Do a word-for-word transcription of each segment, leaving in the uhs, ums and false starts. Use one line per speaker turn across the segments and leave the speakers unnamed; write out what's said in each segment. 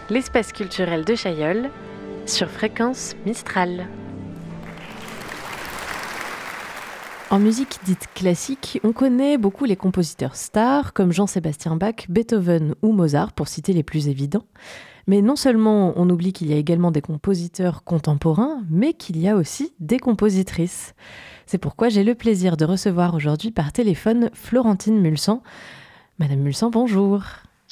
l'espace culturel de Chailleul sur Fréquence Mistral. En musique dite classique, on connaît beaucoup les compositeurs stars comme Jean-Sébastien Bach, Beethoven ou Mozart, pour citer les plus évidents. Mais non seulement on oublie qu'il y a également des compositeurs contemporains, mais qu'il y a aussi des compositrices. C'est pourquoi j'ai le plaisir de recevoir aujourd'hui par téléphone Florentine Mulsan. Madame Mulsan, bonjour.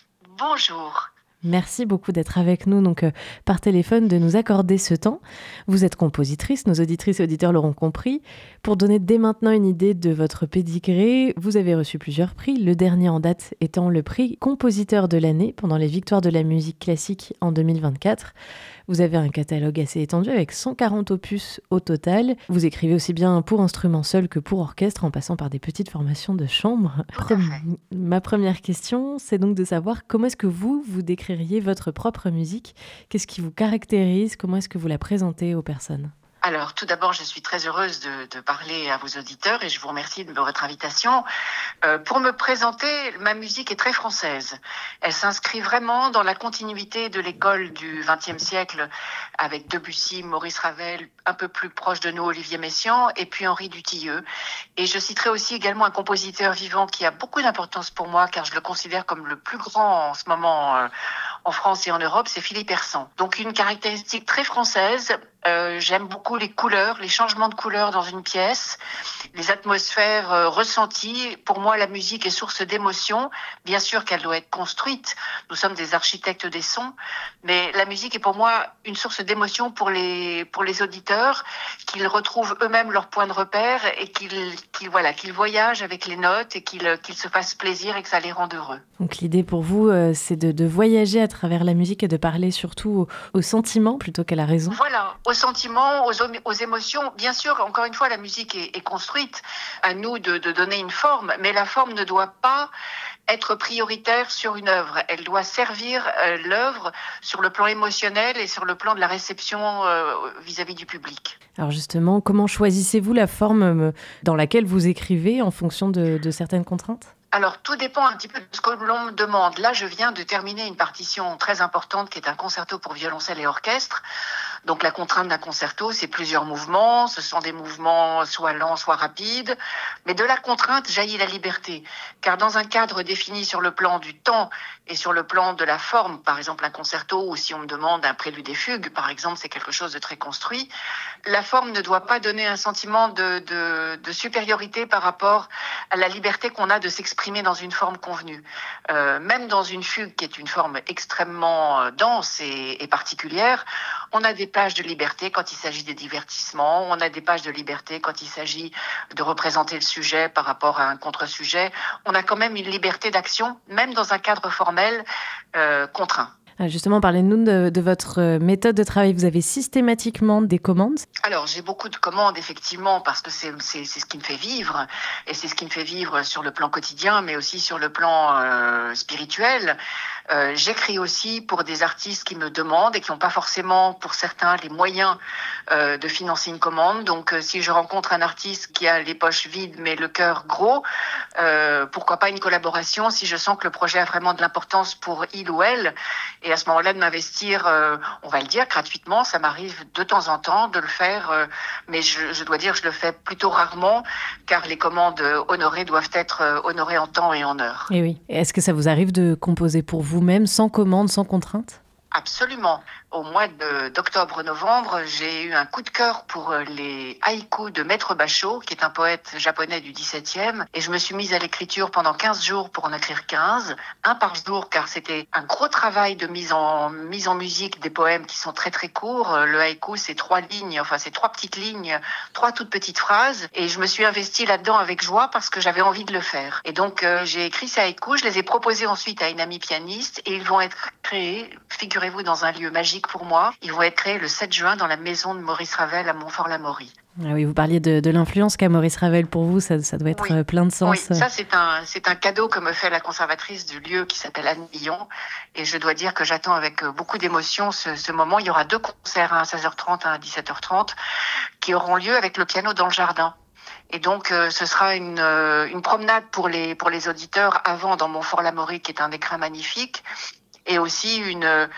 Bonjour.
Merci beaucoup d'être avec nous, donc euh, par téléphone, de nous accorder ce temps. Vous êtes compositrice, nos auditrices et auditeurs l'auront compris. Pour donner dès maintenant une idée de votre pédigré, vous avez reçu plusieurs prix, le dernier en date étant le prix compositeur de l'année pendant les Victoires de la musique classique en deux mille vingt-quatre. Vous avez un catalogue assez étendu avec cent quarante opus au total. Vous écrivez aussi bien pour instrument seul que pour orchestre, en passant par des petites formations de chambre. Pre- Ma première question, c'est donc de savoir comment est-ce que vous, vous décririez votre propre musique ? Qu'est-ce qui vous caractérise ? Comment est-ce que vous la présentez aux personnes ?
Alors, tout d'abord, je suis très heureuse de, de parler à vos auditeurs et je vous remercie de votre invitation. Euh, pour me présenter, ma musique est très française. Elle s'inscrit vraiment dans la continuité de l'école du vingtième siècle avec Debussy, Maurice Ravel, un peu plus proche de nous, Olivier Messiaen, et puis Henri Dutilleux. Et je citerai aussi également un compositeur vivant qui a beaucoup d'importance pour moi, car je le considère comme le plus grand en ce moment euh, en France et en Europe, c'est Philippe Hersant. Donc une caractéristique très française. Euh, j'aime beaucoup les couleurs, les changements de couleurs dans une pièce, les atmosphères euh, ressenties. Pour moi, la musique est source d'émotion. Bien sûr qu'elle doit être construite. Nous sommes des architectes des sons, mais la musique est pour moi une source d'émotion pour les pour les auditeurs, qu'ils retrouvent eux-mêmes leur point de repère et qu'ils qu'ils voilà qu'ils voyagent avec les notes et qu'ils qu'ils se fassent plaisir et que ça les rende heureux.
Donc l'idée pour vous, euh, c'est de, de voyager à travers la musique et de parler surtout aux, aux sentiments plutôt qu'à la raison.
Voilà, aux sentiments, aux, aux émotions. Bien sûr, encore une fois, la musique est, est construite. À nous de, de donner une forme, mais la forme ne doit pas être prioritaire sur une œuvre. Elle doit servir euh, l'œuvre sur le plan émotionnel et sur le plan de la réception euh, vis-à-vis du public.
Alors justement, comment choisissez-vous la forme dans laquelle vous écrivez en fonction de, de certaines contraintes ?
Alors, tout dépend un petit peu de ce que l'on me demande. Là, je viens de terminer une partition très importante qui est un concerto pour violoncelle et orchestre. Donc, la contrainte d'un concerto, c'est plusieurs mouvements. Ce sont des mouvements soit lents, soit rapides. Mais de la contrainte jaillit la liberté. Car dans un cadre défini sur le plan du temps et sur le plan de la forme, par exemple un concerto, ou si on me demande un prélude et fugue, par exemple, c'est quelque chose de très construit, la forme ne doit pas donner un sentiment de, de, de supériorité par rapport à la liberté qu'on a de s'exprimer dans une forme convenue. Euh, même dans une fugue qui est une forme extrêmement dense et, et particulière, on a des plages de liberté quand il s'agit des divertissements, on a des pages de liberté quand il s'agit de représenter le sujet par rapport à un contre-sujet. On a quand même une liberté d'action, même dans un cadre formel euh, contraint.
Justement, parlez-nous de, de votre méthode de travail. Vous avez systématiquement des commandes ?
Alors, j'ai beaucoup de commandes, effectivement, parce que c'est, c'est, c'est ce qui me fait vivre. Et c'est ce qui me fait vivre sur le plan quotidien, mais aussi sur le plan euh, spirituel. Euh, j'écris aussi pour des artistes qui me demandent et qui n'ont pas forcément, pour certains, les moyens euh, de financer une commande. Donc, euh, si je rencontre un artiste qui a les poches vides, mais le cœur gros, euh, pourquoi pas une collaboration si je sens que le projet a vraiment de l'importance pour il ou elle. Et à ce moment-là, de m'investir, euh, on va le dire, gratuitement. Ça m'arrive de temps en temps de le faire, euh, mais je, je dois dire que je le fais plutôt rarement, car les commandes honorées doivent être euh, honorées en temps et en heure.
Et oui. Et est-ce que ça vous arrive de composer pour vous-même, sans commande, sans contrainte ?
Absolument. Au mois de, d'octobre-novembre, j'ai eu un coup de cœur pour les haïkus de Maître Bashō, qui est un poète japonais du dix-septième. Et je me suis mise à l'écriture pendant quinze jours pour en écrire quinze, un par jour, car c'était un gros travail de mise en, mise en musique des poèmes qui sont très très courts. Le haïku, c'est trois lignes, enfin c'est trois petites lignes, trois toutes petites phrases. Et je me suis investie là-dedans avec joie parce que j'avais envie de le faire. Et donc euh, j'ai écrit ces haïkus, je les ai proposés ensuite à une amie pianiste et ils vont être créés, figurez-vous, dans un lieu magique pour moi. Ils vont être créés le sept juin dans la maison de Maurice Ravel à Montfort-l'Amaury.
Ah oui, vous parliez de, de l'influence qu'a Maurice Ravel pour vous, ça, ça doit être
oui.
plein de sens.
Oui, ça c'est un, c'est un cadeau que me fait la conservatrice du lieu qui s'appelle Anne Billon. Et je dois dire que j'attends avec beaucoup d'émotion ce, ce moment. Il y aura deux concerts, un à seize heures trente, un à dix-sept heures trente, qui auront lieu avec le piano dans le jardin. Et donc, euh, ce sera une, euh, une promenade pour les, pour les auditeurs avant dans Montfort-l'Amaury, qui est un écrin magnifique. Et aussi une,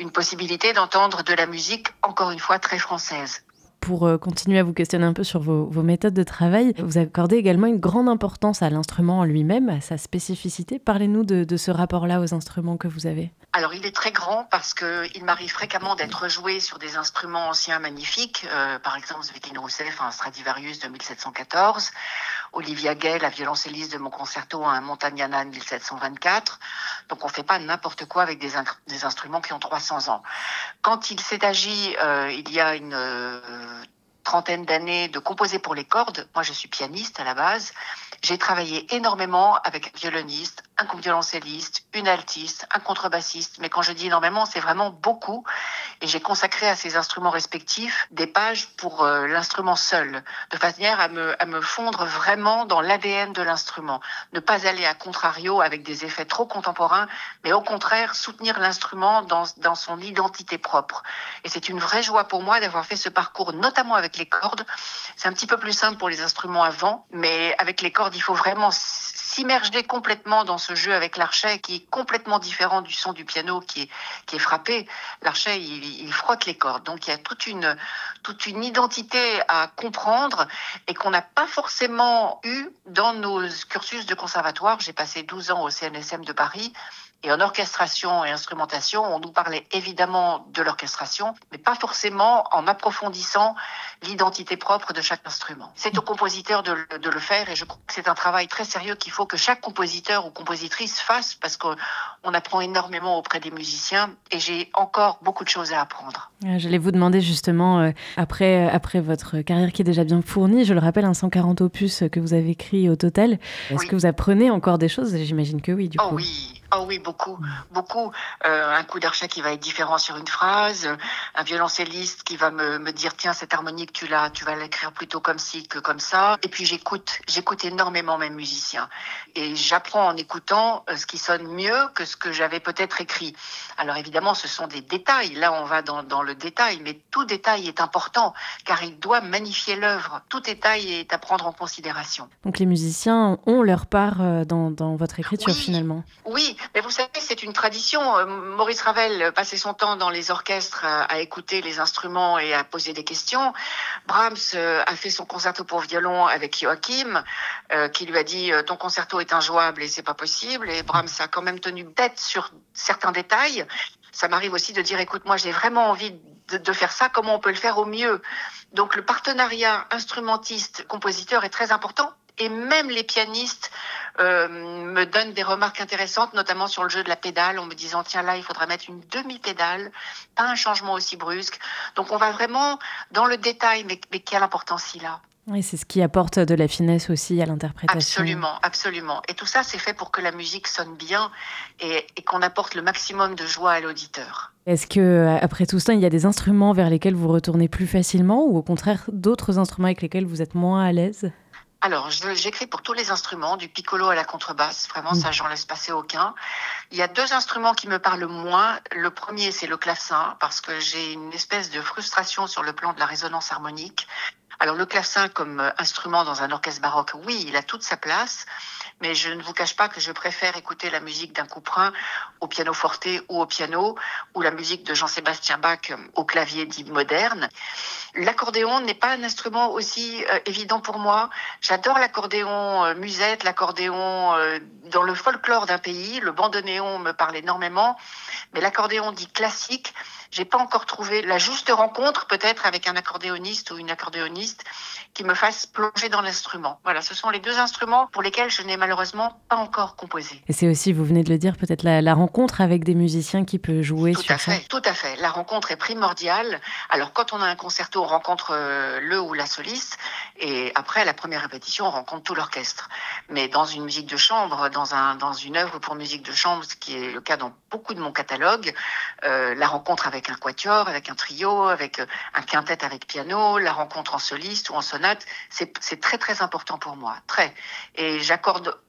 une possibilité d'entendre de la musique, encore une fois, très française.
Pour euh, continuer à vous questionner un peu sur vos, vos méthodes de travail, vous accordez également une grande importance à l'instrument en lui-même, à sa spécificité. Parlez-nous de, de ce rapport-là aux instruments que vous avez.
Alors, il est très grand parce qu'il m'arrive fréquemment d'être joué sur des instruments anciens magnifiques, euh, par exemple Zvetin Rousseff, un Stradivarius de mille sept cent quatorze, Olivia Gay, la violoncelliste de mon concerto, un Montagnana de mille sept cent vingt-quatre. Donc, on ne fait pas n'importe quoi avec des, in- des instruments qui ont trois cents ans. Quand il s'est agi, euh, il y a une euh, trentaine d'années, de composer pour les cordes, moi je suis pianiste à la base, j'ai travaillé énormément avec un violoniste, un violoncelliste, une altiste, un contrebassiste. Mais quand je dis énormément, c'est vraiment beaucoup. Et j'ai consacré à ces instruments respectifs des pages pour euh, l'instrument seul, de manière à me, à me fondre vraiment dans l'A D N de l'instrument. Ne pas aller à contrario avec des effets trop contemporains, mais au contraire soutenir l'instrument dans, dans son identité propre. Et c'est une vraie joie pour moi d'avoir fait ce parcours, notamment avec les cordes. C'est un petit peu plus simple pour les instruments avant, mais avec les cordes, il faut vraiment s'immerger complètement dans ce jeu avec l'archet qui est complètement différent du son du piano qui est, qui est frappé. L'archet, il, il frotte les cordes. Donc, il y a toute une, toute une identité à comprendre et qu'on n'a pas forcément eu dans nos cursus de conservatoire. J'ai passé douze ans au C N S M de Paris. Et en orchestration et instrumentation, on nous parlait évidemment de l'orchestration, mais pas forcément en approfondissant l'identité propre de chaque instrument. C'est au compositeur de, de le faire et je crois que c'est un travail très sérieux qu'il faut que chaque compositeur ou compositrice fasse parce qu'on apprend énormément auprès des musiciens et j'ai encore beaucoup de choses à apprendre.
J'allais vous demander justement, euh, après, après votre carrière qui est déjà bien fournie, je le rappelle, un cent quarante opus que vous avez écrit au total, est-ce
Oui.
que vous apprenez encore des choses ? J'imagine que oui, du
oh
coup.
oui. Oh oui, beaucoup, beaucoup. Euh, un coup d'archet qui va être différent sur une phrase, un violoncelliste qui va me, me dire tiens cette harmonique tu l'as, tu vas l'écrire plutôt comme ci que comme ça. Et puis j'écoute, j'écoute énormément mes musiciens et j'apprends en écoutant ce qui sonne mieux que ce que j'avais peut-être écrit. Alors évidemment, ce sont des détails. Là, on va dans, dans le détail, mais tout détail est important car il doit magnifier l'œuvre. Tout détail est à prendre en considération.
Donc les musiciens ont leur part dans, dans votre écriture
oui,
finalement.
Oui, mais vous savez, c'est une tradition. Maurice Ravel passait son temps dans les orchestres à, à écouter les instruments et à poser des questions. Brahms a fait son concerto pour violon avec Joachim, euh, qui lui a dit « ton concerto est injouable et c'est pas possible ». Et Brahms a quand même tenu tête sur certains détails. Ça m'arrive aussi de dire « écoute, moi j'ai vraiment envie de, de faire ça, comment on peut le faire au mieux ?» Donc le partenariat instrumentiste-compositeur est très important. Et même les pianistes euh, me donnent des remarques intéressantes, notamment sur le jeu de la pédale, en me disant tiens là il faudrait mettre une demi-pédale, pas un changement aussi brusque. Donc on va vraiment dans le détail, mais, mais quelle importance il a.
Oui, c'est ce qui apporte de la finesse aussi à l'interprétation.
Absolument, absolument. Et tout ça, c'est fait pour que la musique sonne bien et, et qu'on apporte le maximum de joie à l'auditeur.
Est-ce que, après tout ça, il y a des instruments vers lesquels vous retournez plus facilement ou au contraire d'autres instruments avec lesquels vous êtes moins à l'aise ?
Alors, je, j'écris pour tous les instruments, du piccolo à la contrebasse. Vraiment, ça, j'en laisse passer aucun. Il y a deux instruments qui me parlent moins. Le premier, c'est le clavecin, parce que j'ai une espèce de frustration sur le plan de la résonance harmonique. Alors, le clavecin comme instrument dans un orchestre baroque, oui, il a toute sa place. Mais je ne vous cache pas que je préfère écouter la musique d'un Couperin au pianoforte ou au piano, ou la musique de Jean-Sébastien Bach au clavier dit moderne. L'accordéon n'est pas un instrument aussi euh, évident pour moi. J'adore l'accordéon euh, musette, l'accordéon euh, dans le folklore d'un pays. Le bandoneon me parle énormément, mais l'accordéon dit classique, j'ai pas encore trouvé la juste rencontre, peut-être avec un accordéoniste ou une accordéoniste qui me fasse plonger dans l'instrument. Voilà, ce sont les deux instruments pour lesquels je n'ai malheureusement pas encore composé.
Et c'est aussi, vous venez de le dire, peut-être la, la rencontre avec des musiciens qui peut jouer
tout
sur
à fait,
ça.
Tout à fait. La rencontre est primordiale. Alors, quand on a un concerto, on rencontre euh, le ou la soliste. Et après, la première répétition, on rencontre tout l'orchestre. Mais dans une musique de chambre, dans, un, dans une œuvre pour musique de chambre, ce qui est le cas dans beaucoup de mon catalogue, euh, la rencontre avec un quatuor, avec un trio, avec un quintet avec piano, la rencontre en soliste ou en sonate, c'est, c'est très très important pour moi, très. Et j'accorde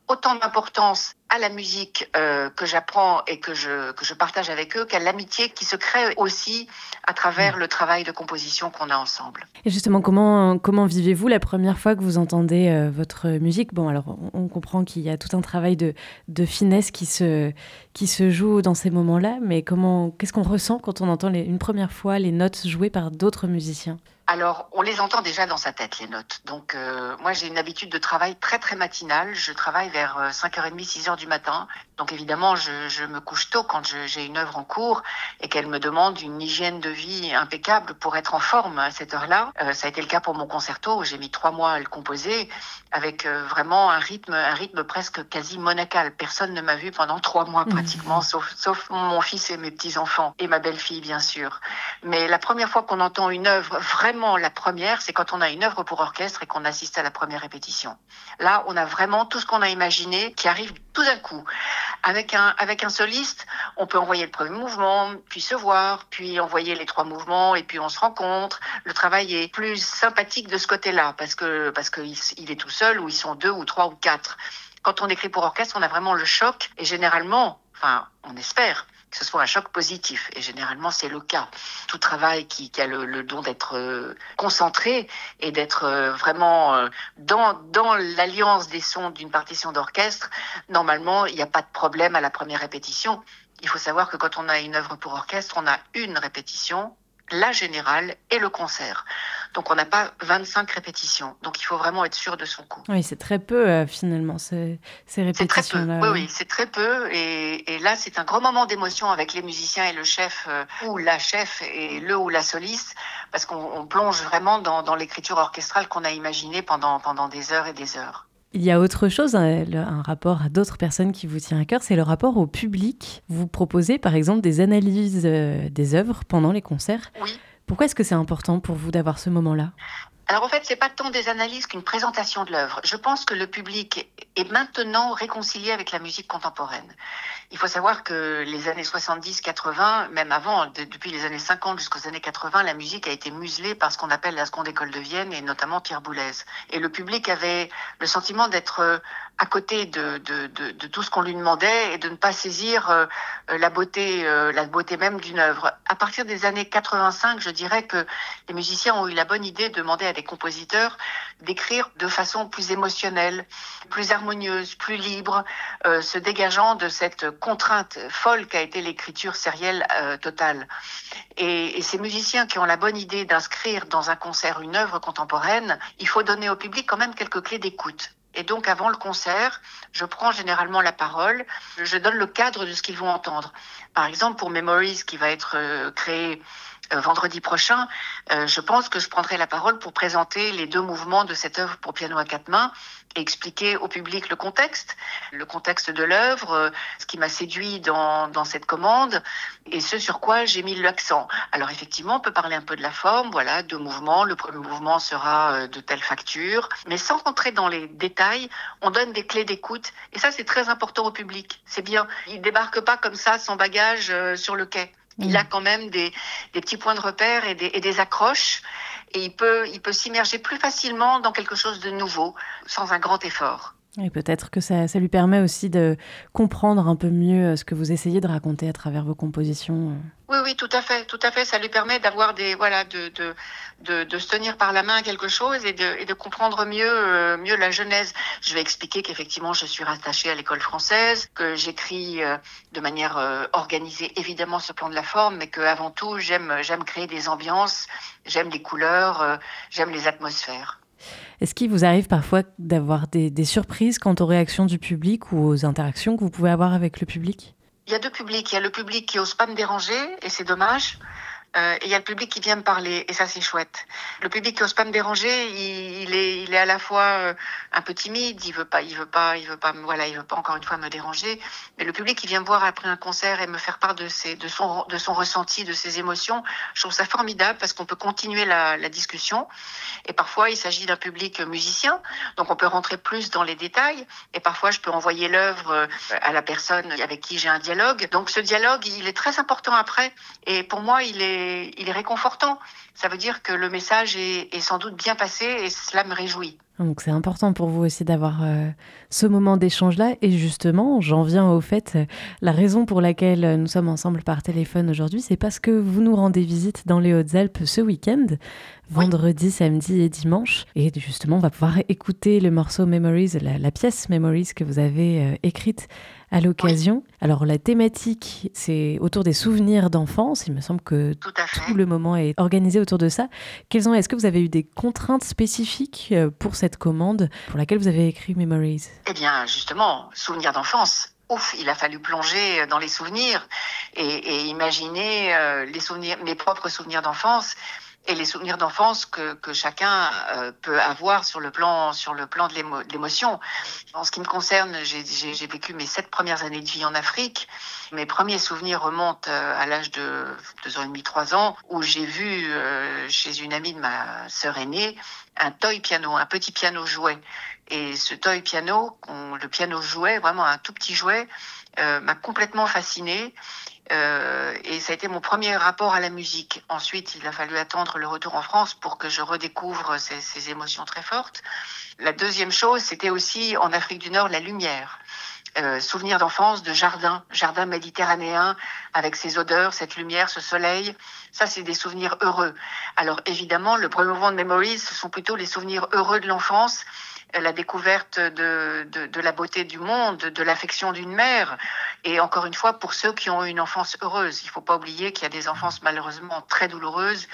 autant d'importance à la musique euh, que j'apprends et que je, que je partage avec eux qu'à l'amitié qui se crée aussi à travers le travail de composition qu'on a ensemble.
Et justement, comment, comment vivez-vous la première fois que vous entendez euh, votre musique ? Bon, alors on, on comprend qu'il y a tout un travail de, de finesse qui se, qui se joue dans ces moments-là, mais comment, qu'est-ce qu'on ressent quand on entend les, une première fois les notes jouées par d'autres musiciens ?
Alors, on les entend déjà dans sa tête, les notes. Donc, euh, moi, j'ai une habitude de travail très, très matinale. Je travaille vers euh, cinq heures trente, six heures du matin. Donc, évidemment, je, je me couche tôt quand je, j'ai une œuvre en cours et qu'elle me demande une hygiène de vie impeccable pour être en forme à cette heure-là. Euh, ça a été le cas pour mon concerto où j'ai mis trois mois à le composer avec euh, vraiment un rythme, un rythme presque quasi monacal. Personne ne m'a vu pendant trois mois pratiquement, mmh. sauf, sauf mon fils et mes petits-enfants et ma belle-fille, bien sûr. Mais la première fois qu'on entend une œuvre vraiment la première, c'est quand on a une œuvre pour orchestre et qu'on assiste à la première répétition. Là, on a vraiment tout ce qu'on a imaginé qui arrive tout d'un coup. Avec un, avec un soliste, on peut envoyer le premier mouvement, puis se voir, puis envoyer les trois mouvements, et puis on se rencontre. Le travail est plus sympathique de ce côté-là, parce que, parce qu'il il est tout seul, ou ils sont deux, ou trois, ou quatre. Quand on écrit pour orchestre, on a vraiment le choc, et généralement, enfin, on espère, que ce soit un choc positif. Et généralement, c'est le cas. Tout travail qui, qui a le, le don d'être euh, concentré et d'être euh, vraiment euh, dans, dans l'alliance des sons d'une partition d'orchestre, normalement, il n'y a pas de problème à la première répétition. Il faut savoir que quand on a une œuvre pour orchestre, on a une répétition, la générale et le concert. Donc, on n'a pas vingt-cinq répétitions. Donc, il faut vraiment être sûr de son coup.
Oui, c'est très peu, euh, finalement, ces, ces répétitions-là.
C'est très peu, oui, oui, c'est très peu. Et, et là, c'est un grand moment d'émotion avec les musiciens et le chef, euh, ou la chef, et le ou la soliste, parce qu'on on plonge vraiment dans, dans l'écriture orchestrale qu'on a imaginée pendant, pendant des heures et des heures.
Il y a autre chose, un, un rapport à d'autres personnes qui vous tient à cœur, c'est le rapport au public. Vous proposez, par exemple, des analyses euh, des œuvres pendant les concerts.
Oui.
Pourquoi est-ce que c'est important pour vous d'avoir ce moment-là ?
Alors en fait, c'est pas tant des analyses qu'une présentation de l'œuvre. Je pense que le public est maintenant réconcilié avec la musique contemporaine. Il faut savoir que les années soixante-dix quatre-vingts, même avant, de, depuis les années cinquante jusqu'aux années quatre-vingts, la musique a été muselée par ce qu'on appelle la seconde école de Vienne et notamment Pierre Boulez. Et le public avait le sentiment d'être à côté de, de, de, de tout ce qu'on lui demandait et de ne pas saisir euh, la beauté, euh, la beauté même d'une œuvre. À partir des années quatre-vingt-cinq, je dirais que les musiciens ont eu la bonne idée de demander à des compositeurs d'écrire de façon plus émotionnelle, plus harmonieuse, plus libre, euh, se dégageant de cette contrainte folle qu'a été l'écriture sérielle euh, totale. Et, et ces musiciens qui ont la bonne idée d'inscrire dans un concert une œuvre contemporaine, il faut donner au public quand même quelques clés d'écoute. Et donc, avant le concert, je prends généralement la parole, je donne le cadre de ce qu'ils vont entendre. Par exemple, pour Memories, qui va être euh, créé euh, vendredi prochain, euh, je pense que je prendrai la parole pour présenter les deux mouvements de cette œuvre pour piano à quatre mains et expliquer au public le contexte, le contexte de l'œuvre, euh, ce qui m'a séduit dans, dans cette commande et ce sur quoi j'ai mis l'accent. Alors effectivement, on peut parler un peu de la forme, voilà, deux mouvements. Le premier mouvement sera euh, de telle facture, mais sans rentrer dans les détails, on donne des clés d'écoute et ça, c'est très important au public. C'est bien. Il débarque pas comme ça, sans bagage, euh, sur le quai. Il a quand même des, des petits points de repère et des, et des accroches et il peut, il peut s'immerger plus facilement dans quelque chose de nouveau, sans un grand effort.
Et peut-être que ça, ça lui permet aussi de comprendre un peu mieux ce que vous essayez de raconter à travers vos compositions.
Oui, oui, tout à fait, tout à fait. Ça lui permet d'avoir des, voilà, de, de, de, de se tenir par la main à quelque chose et de, et de comprendre mieux, euh, mieux la genèse. Je vais expliquer qu'effectivement, je suis rattachée à l'école française, que j'écris euh, de manière euh, organisée, évidemment, sur le plan de la forme, mais qu'avant tout, j'aime, j'aime créer des ambiances, j'aime les couleurs, euh, j'aime les atmosphères.
Est-ce qu'il vous arrive parfois d'avoir des, des surprises quant aux réactions du public ou aux interactions que vous pouvez avoir avec le public ?
Il y a deux publics. Il y a le public qui n'ose pas me déranger, et c'est dommage. Euh, et il y a le public qui vient me parler, et ça, c'est chouette. Le public qui n'ose pas me déranger, il, il, est, il est à la fois euh, un peu timide, il veut pas, il veut pas, il veut pas, voilà, il veut pas encore une fois me déranger. Mais le public qui vient me voir après un concert et me faire part de ses, de son, de son ressenti, de ses émotions, je trouve ça formidable parce qu'on peut continuer la, la discussion. Et parfois, il s'agit d'un public musicien, donc on peut rentrer plus dans les détails. Et parfois, je peux envoyer l'œuvre à la personne avec qui j'ai un dialogue. Donc, ce dialogue, il est très important après. Et pour moi, il est est, il est réconfortant. Ça veut dire que le message est, est sans doute bien passé et cela me réjouit.
Donc c'est important pour vous aussi d'avoir euh, ce moment d'échange-là. Et justement, j'en viens au fait, euh, la raison pour laquelle nous sommes ensemble par téléphone aujourd'hui, c'est parce que vous nous rendez visite dans les Hautes-Alpes ce week-end, vendredi, oui. samedi et dimanche. Et justement, on va pouvoir écouter le morceau Memories, la, la pièce Memories que vous avez euh, écrite à l'occasion. Oui. Alors la thématique, c'est autour des souvenirs d'enfance. Il me semble que tout, tout le moment est organisé autour de ça. Quelles ont, est-ce que vous avez eu des contraintes spécifiques pour cette commande pour laquelle vous avez écrit Memories ?
Eh bien, justement, souvenirs d'enfance. Ouf, il a fallu plonger dans les souvenirs et, et imaginer euh, les souvenirs, mes propres souvenirs d'enfance. Et les souvenirs d'enfance que, que chacun euh, peut avoir sur le plan, sur le plan de, l'émo, de l'émotion. En ce qui me concerne, j'ai, j'ai, j'ai vécu mes sept premières années de vie en Afrique. Mes premiers souvenirs remontent euh, à l'âge de deux ans et demi, trois ans, où j'ai vu euh, chez une amie de ma sœur aînée un toy piano, un petit piano jouet. Et ce toy piano, on, le piano jouet, vraiment un tout petit jouet, euh, m'a complètement fascinée. Euh, et ça a été mon premier rapport à la musique. Ensuite, il a fallu attendre le retour en France pour que je redécouvre ces, ces émotions très fortes. La deuxième chose, c'était aussi en Afrique du Nord, la lumière. Euh, souvenir d'enfance, de jardin, jardin méditerranéen, avec ses odeurs, cette lumière, ce soleil. Ça, c'est des souvenirs heureux. Alors évidemment, le premier mouvement de Memories, ce sont plutôt les souvenirs heureux de l'enfance, la découverte de, de, de la beauté du monde, de l'affection d'une mère. Et encore une fois, pour ceux qui ont eu une enfance heureuse. Il ne faut pas oublier qu'il y a des enfances malheureusement très douloureuses.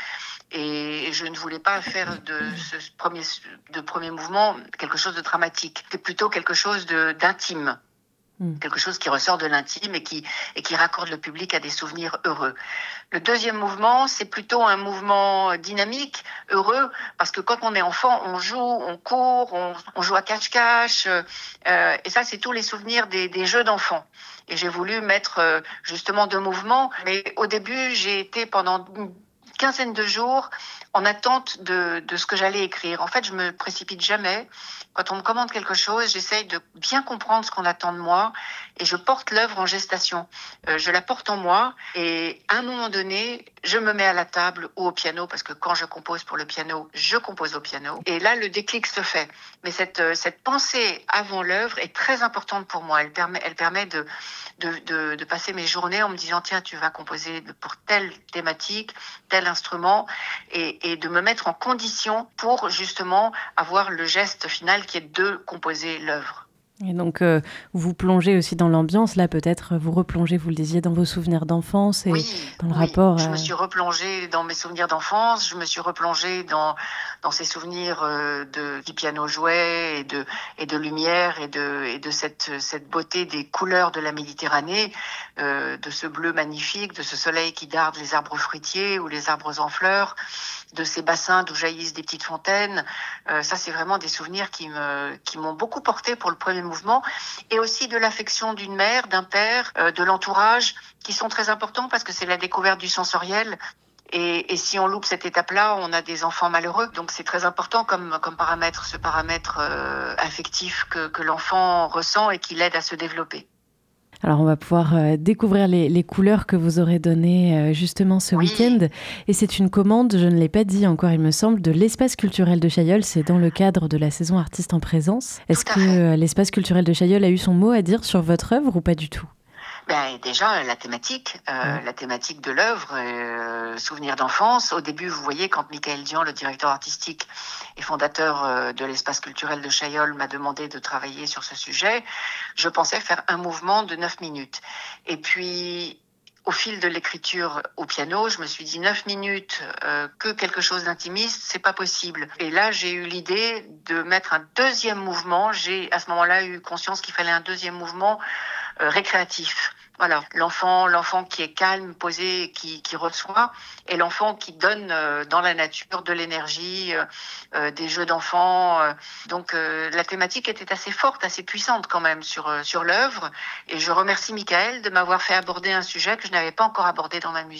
Et je ne voulais pas faire de ce premier, de premier mouvement quelque chose de dramatique. C'était plutôt quelque chose de, d'intime. Quelque chose qui ressort de l'intime et qui, et qui raccorde le public à des souvenirs heureux. Le deuxième mouvement, c'est plutôt un mouvement dynamique, heureux, parce que quand on est enfant, on joue, on court, on, on joue à cache-cache, euh, et ça, c'est tous les souvenirs des, des jeux d'enfants. Et j'ai voulu mettre euh, justement deux mouvements, mais au début, j'ai été pendant une quinzaine de jours en attente de, de ce que j'allais écrire. En fait, je me précipite jamais. Quand on me commande quelque chose, j'essaye de bien comprendre ce qu'on attend de moi et je porte l'œuvre en gestation. Euh, je la porte en moi et à un moment donné, je me mets à la table ou au piano parce que quand je compose pour le piano, je compose au piano. Et là, le déclic se fait. Mais cette, cette pensée avant l'œuvre est très importante pour moi. Elle permet, elle permet de, de, de, de passer mes journées en me disant tiens, tu vas composer pour telle thématique, tel instrument et, et de me mettre en condition pour justement avoir le geste final qui est de composer l'œuvre.
Et donc, euh, vous plongez aussi dans l'ambiance, là peut-être, vous replongez, vous le disiez, dans vos souvenirs d'enfance et
oui,
dans le
oui.
rapport...
Je
à...
me suis replongée dans mes souvenirs d'enfance, je me suis replongée dans, dans ces souvenirs euh, de, du piano jouet et de, et de lumière et de, et de cette, cette beauté des couleurs de la Méditerranée, euh, de ce bleu magnifique, de ce soleil qui darde les arbres fruitiers ou les arbres en fleurs, de ces bassins d'où jaillissent des petites fontaines. Euh, ça, c'est vraiment des souvenirs qui, me, qui m'ont beaucoup porté pour le premier mouvement, et aussi de l'affection d'une mère, d'un père, euh, de l'entourage, qui sont très importants parce que c'est la découverte du sensoriel. Et, et si on loupe cette étape-là, on a des enfants malheureux. Donc c'est très important comme, comme paramètre, ce paramètre euh, affectif que, que l'enfant ressent et qui l'aide à se développer.
Alors on va pouvoir euh, découvrir les, les couleurs que vous aurez données euh, justement ce oui. week-end. Et c'est une commande, je ne l'ai pas dit encore il me semble, de l'Espace culturel de Chailleul. C'est dans le cadre de la saison Artistes en présence. Est-ce que euh, l'Espace culturel de Chailleul a eu son mot à dire sur votre œuvre ou pas du tout ?
Ben, déjà, la thématique, euh, ouais. la thématique de l'œuvre, euh, souvenirs d'enfance. Au début, vous voyez, quand Michael Dian, le directeur artistique et fondateur euh, de l'espace culturel de Chailleul, m'a demandé de travailler sur ce sujet, je pensais faire un mouvement de neuf minutes. Et puis, au fil de l'écriture au piano, je me suis dit neuf minutes, euh, que quelque chose d'intimiste, c'est pas possible. Et là, j'ai eu l'idée de mettre un deuxième mouvement. J'ai à ce moment-là eu conscience qu'il fallait un deuxième mouvement euh, récréatif. Voilà, l'enfant, l'enfant qui est calme, posé, qui, qui reçoit, et l'enfant qui donne euh, dans la nature de l'énergie, euh, euh, des jeux d'enfants. Euh. Donc euh, la thématique était assez forte, assez puissante quand même sur euh, sur l'œuvre. Et je remercie Michael de m'avoir fait aborder un sujet que je n'avais pas encore abordé dans ma musique.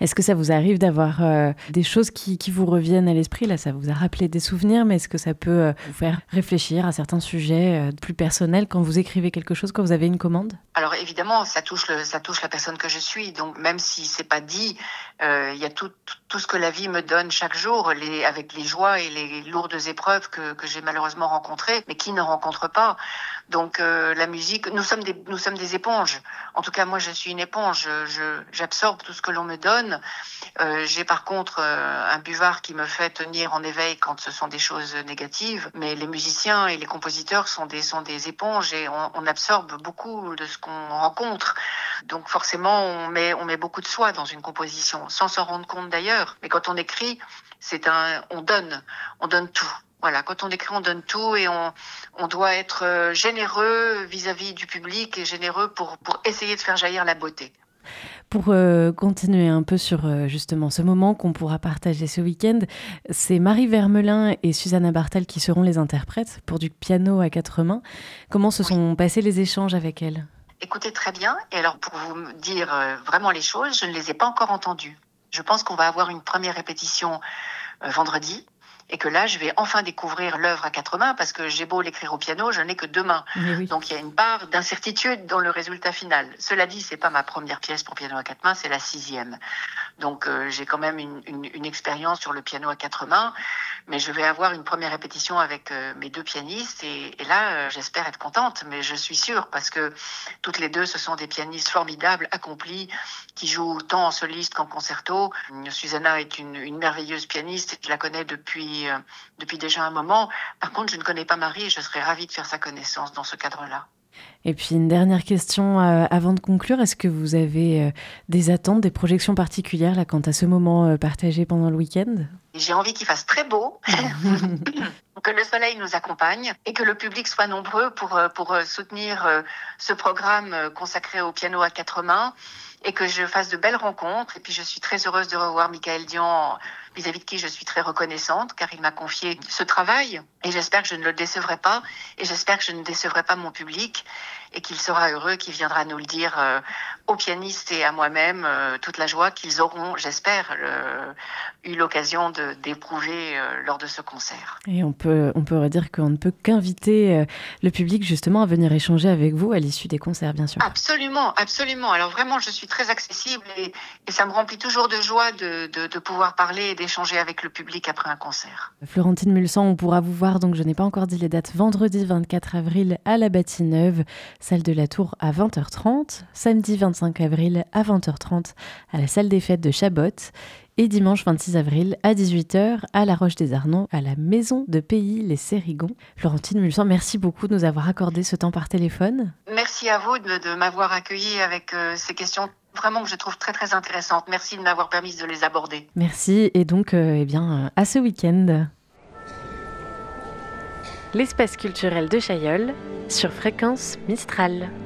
Est-ce que ça vous arrive d'avoir euh, des choses qui, qui vous reviennent à l'esprit? Là, ça vous a rappelé des souvenirs, mais est-ce que ça peut euh, vous faire réfléchir à certains sujets euh, plus personnels quand vous écrivez quelque chose, quand vous avez une commande?
Alors évidemment, ça touche le, ça touche la personne que je suis. Donc même si c'est pas dit, euh, il y a tout, tout, tout ce que la vie me donne chaque jour, les, avec les joies et les lourdes épreuves que, que j'ai malheureusement rencontrées, mais qui ne rencontre pas. Donc euh, la musique, nous sommes des, nous sommes des éponges. En tout cas, moi, je suis une éponge. Je, j'absorbe tout ce que l'on me donne. Euh, j'ai par contre euh, un buvard qui me fait tenir en éveil quand ce sont des choses négatives. Mais les musiciens et les compositeurs sont des, sont des éponges et on, on absorbe beaucoup de ce qu'on rencontre. Donc forcément, on met, on met beaucoup de soi dans une composition, sans s'en rendre compte d'ailleurs. Mais quand on écrit, c'est un, on donne, on donne tout. Voilà, quand on écrit, on donne tout et on, on doit être généreux vis-à-vis du public et généreux pour, pour essayer de faire jaillir la beauté.
Pour euh, continuer un peu sur euh, justement ce moment qu'on pourra partager ce week-end, c'est Marie Vermelin et Susanna Bartal qui seront les interprètes pour du piano à quatre mains. Comment se sont passés les échanges avec elles?
Écoutez, très bien. Et alors, pour vous dire euh, vraiment les choses, je ne les ai pas encore entendues. Je pense qu'on va avoir une première répétition euh, vendredi. Et que là, je vais enfin découvrir l'œuvre à quatre mains, parce que j'ai beau l'écrire au piano, je n'ai que deux mains.
Oui.
Donc il y a une part d'incertitude dans le résultat final. Cela dit, c'est pas ma première pièce pour piano à quatre mains, c'est la sixième. Donc euh, j'ai quand même une, une, une expérience sur le piano à quatre mains, mais je vais avoir une première répétition avec euh, mes deux pianistes, et, et là, euh, j'espère être contente, mais je suis sûre, parce que toutes les deux, ce sont des pianistes formidables, accomplis, qui jouent tant en soliste qu'en concerto. Susanna est une, une merveilleuse pianiste, et je la connais depuis Euh, depuis déjà un moment. Par contre, je ne connais pas Marie et je serais ravie de faire sa connaissance dans ce cadre-là.
Et puis une dernière question euh, avant de conclure, est-ce que vous avez euh, des attentes, des projections particulières là, quant à ce moment euh, partagé pendant le week-end?
J'ai envie qu'il fasse très beau, que le soleil nous accompagne et que le public soit nombreux pour, pour soutenir ce programme consacré au piano à quatre mains, et que je fasse de belles rencontres. Et puis je suis très heureuse de revoir Michael Dian, vis-à-vis de qui je suis très reconnaissante, car il m'a confié ce travail, et j'espère que je ne le décevrai pas, et j'espère que je ne décevrai pas mon public, et qu'il sera heureux, qu'il viendra nous le dire euh, aux pianistes et à moi-même, euh, toute la joie qu'ils auront, j'espère, euh, eu l'occasion de, d'éprouver euh, lors de ce concert.
Et on peut, on peut redire qu'on ne peut qu'inviter euh, le public justement à venir échanger avec vous à l'issue des concerts, bien sûr.
Absolument, absolument. Alors vraiment, je suis très accessible, et, et ça me remplit toujours de joie de, de, de pouvoir parler et d'échanger avec le public après un concert.
Florentine Mulsan, on pourra vous voir, donc je n'ai pas encore dit les dates, vendredi vingt-quatre avril à la Bâtie-Neuve, salle de la Tour à vingt heures trente, samedi vingt-cinq avril à vingt heures trente à la salle des fêtes de Chabot, et dimanche vingt-six avril à dix-huit heures à La Roche-des-Arnons, à la Maison de Pays Les Sérigons. Florentine Mulsan, merci beaucoup de nous avoir accordé ce temps par téléphone.
Merci à vous de, de m'avoir accueilli avec euh, ces questions vraiment que je trouve très très intéressantes. Merci de m'avoir permis de les aborder.
Merci, et donc euh, eh bien, à ce week-end. L'espace culturel de Chailleul sur Fréquence Mistral.